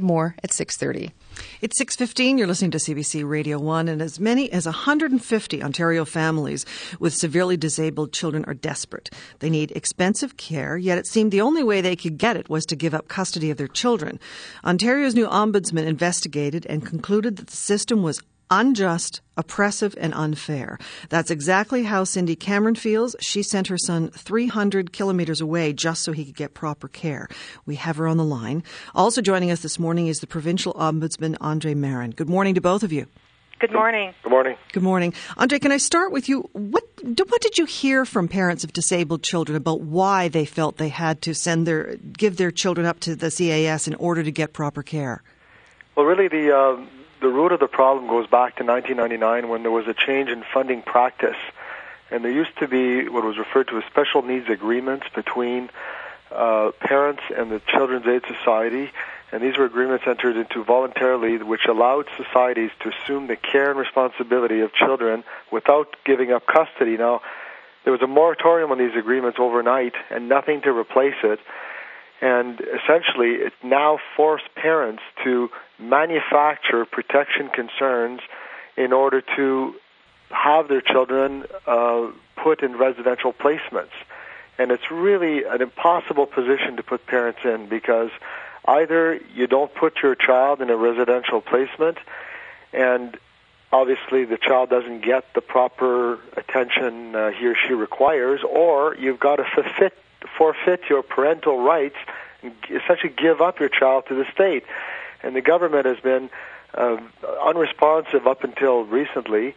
More at 6:30. It's 6:15. You're listening to CBC Radio 1, and as many as 150 Ontario families with severely disabled children are desperate. They need expensive care, yet it seemed the only way they could get it was to give up custody of their children. Ontario's new ombudsman investigated and concluded that the system was unjust, oppressive, and unfair. That's exactly how Cindy Cameron feels. She sent her son 300 kilometers away just so he could get proper care. We have her on the line. Also joining us this morning is the Provincial Ombudsman, Andre Marin. Good morning to both of you. Good morning. Good morning. Good morning. Andre, can I start with you? What did you hear from parents of disabled children about why they felt they had to give their children up to the CAS in order to get proper care? Well, really, the root of the problem goes back to 1999 when there was a change in funding practice. And there used to be what was referred to as special needs agreements between parents and the Children's Aid Society. And these were agreements entered into voluntarily, which allowed societies to assume the care and responsibility of children without giving up custody. Now, there was a moratorium on these agreements overnight and nothing to replace it. And essentially, it now forced parents to manufacture protection concerns in order to have their children put in residential placements. And it's really an impossible position to put parents in because either you don't put your child in a residential placement and obviously the child doesn't get the proper attention he or she requires, or you've got to forfeit your parental rights and essentially give up your child to the state. And the government has been unresponsive up until recently,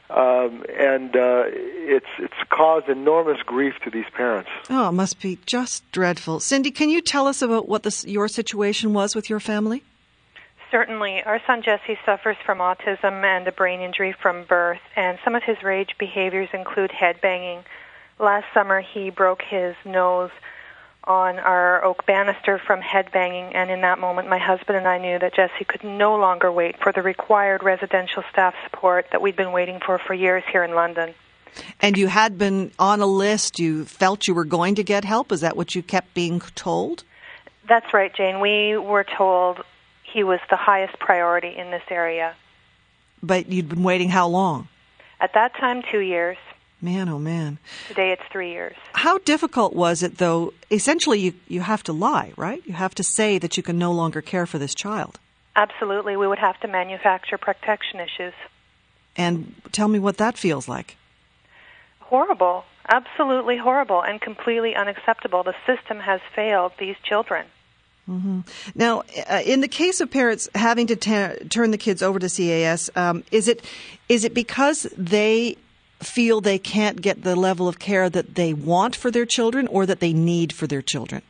and it's caused enormous grief to these parents. Oh, it must be just dreadful. Cindy, can you tell us about what your situation was with your family? Certainly. Our son Jesse suffers from autism and a brain injury from birth, and some of his rage behaviors include headbanging. Last summer, he broke his nose on our oak banister from headbanging, and in that moment, my husband and I knew that Jesse could no longer wait for the required residential staff support that we'd been waiting for years here in London. And you had been on a list. You felt you were going to get help. Is that what you kept being told? That's right, Jane. We were told he was the highest priority in this area. But you'd been waiting how long? At that time, 2 years. Man, oh man. Today it's 3 years. How difficult was it, though? Essentially, you have to lie, right? You have to say that you can no longer care for this child. Absolutely. We would have to manufacture protection issues. And tell me what that feels like. Horrible. Absolutely horrible and completely unacceptable. The system has failed these children. Mm-hmm. Now, in the case of parents having to turn the kids over to CAS, is it because they feel they can't get the level of care that they want for their children or that they need for their children?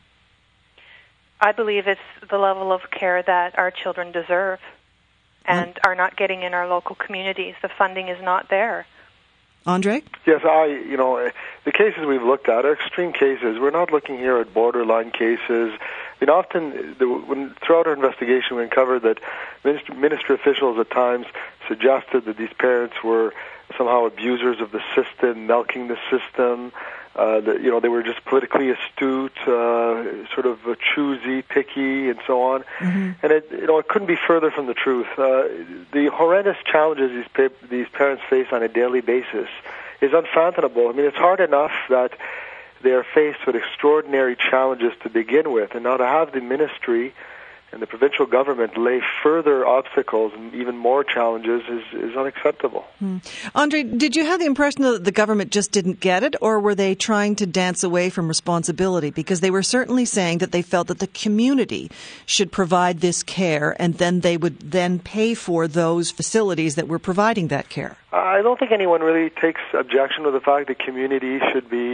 I believe it's the level of care that our children deserve and are not getting in our local communities. The funding is not there. Andre? Yes, the cases we've looked at are extreme cases. We're not looking here at borderline cases. Often, throughout our investigation, we uncovered that ministry officials at times suggested that these parents were somehow abusers of the system, milking the system. They were just politically astute, sort of choosy, picky, and so on. Mm-hmm. And it couldn't be further from the truth. The horrendous challenges these parents face on a daily basis is unfathomable. I mean, it's hard enough that they are faced with extraordinary challenges to begin with, and now to have the ministry and the provincial government lay further obstacles and even more challenges is unacceptable. Andre, did you have the impression that the government just didn't get it, or were they trying to dance away from responsibility? Because they were certainly saying that they felt that the community should provide this care, and then they would then pay for those facilities that were providing that care. I don't think anyone really takes objection to the fact that community should be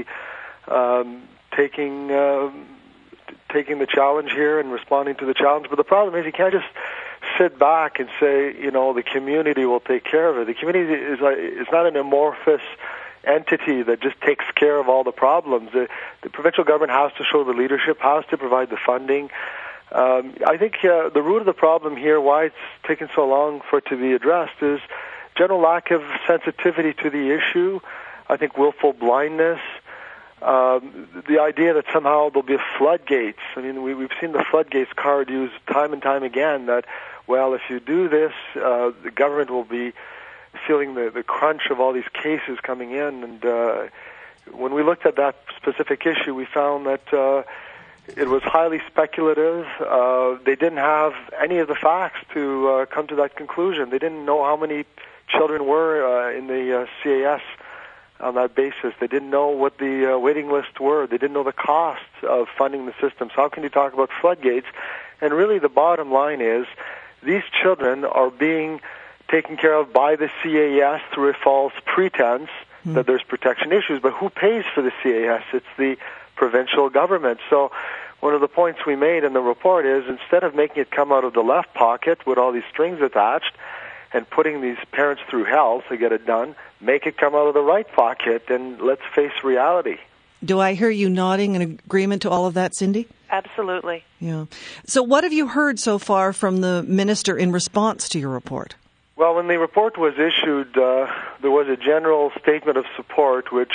taking the challenge here and responding to the challenge. But the problem is you can't just sit back and say, the community will take care of it. The community is not an amorphous entity that just takes care of all the problems. The provincial government has to show the leadership, has to provide the funding. I think the root of the problem here, why it's taken so long for it to be addressed, is general lack of sensitivity to the issue. I think willful blindness. the idea that somehow there'll be a floodgates. I mean, we've seen the floodgates card used time and time again, that, well, if you do this, the government will be feeling the crunch of all these cases coming in. And when we looked at that specific issue, we found that it was highly speculative. They didn't have any of the facts to come to that conclusion. They didn't know how many children were in the CAS on that basis. They didn't know what the waiting lists were. They didn't know the costs of funding the system. So how can you talk about floodgates? And really the bottom line is these children are being taken care of by the CAS through a false pretense that there's protection issues. But who pays for the CAS? It's the provincial government. So one of the points we made in the report is, instead of making it come out of the left pocket with all these strings attached and putting these parents through hell to get it done, make it come out of the right pocket and let's face reality. Do I hear you nodding in agreement to all of that, Cindy? Absolutely. Yeah. So what have you heard so far from the minister in response to your report? Well, when the report was issued, there was a general statement of support, which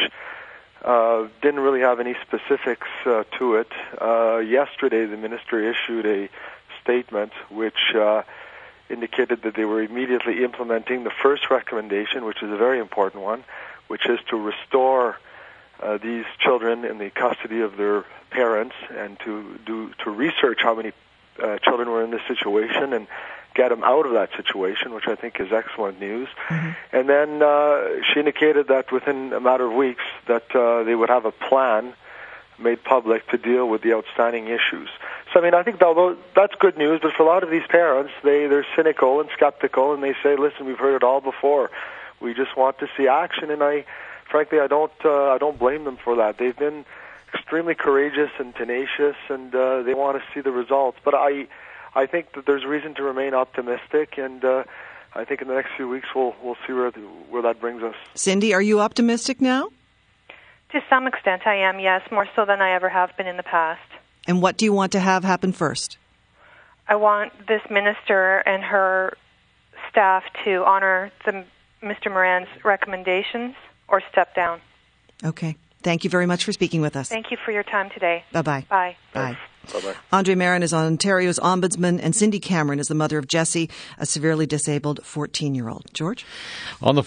didn't really have any specifics to it. Yesterday, the minister issued a statement which indicated that they were immediately implementing the first recommendation, which is a very important one, which is to restore these children in the custody of their parents and to research how many children were in this situation and get them out of that situation, which I think is excellent news. Mm-hmm. And then she indicated that within a matter of weeks that they would have a plan made public to deal with the outstanding issues. So, I mean, I think although that's good news, but for a lot of these parents, they're cynical and skeptical, and they say, listen, we've heard it all before. We just want to see action, and frankly, I don't blame them for that. They've been extremely courageous and tenacious, and they want to see the results. But I think that there's reason to remain optimistic, and I think in the next few weeks we'll see where that brings us. Cindy, are you optimistic now? To some extent I am, yes, more so than I ever have been in the past. And what do you want to have happen first? I want this minister and her staff to honor Mr. Moran's recommendations or step down. Okay. Thank you very much for speaking with us. Thank you for your time today. Bye-bye. Bye. Bye. Bye-bye. Andre Marin is Ontario's ombudsman, and Cindy Cameron is the mother of Jesse, a severely disabled 14-year-old. George? On the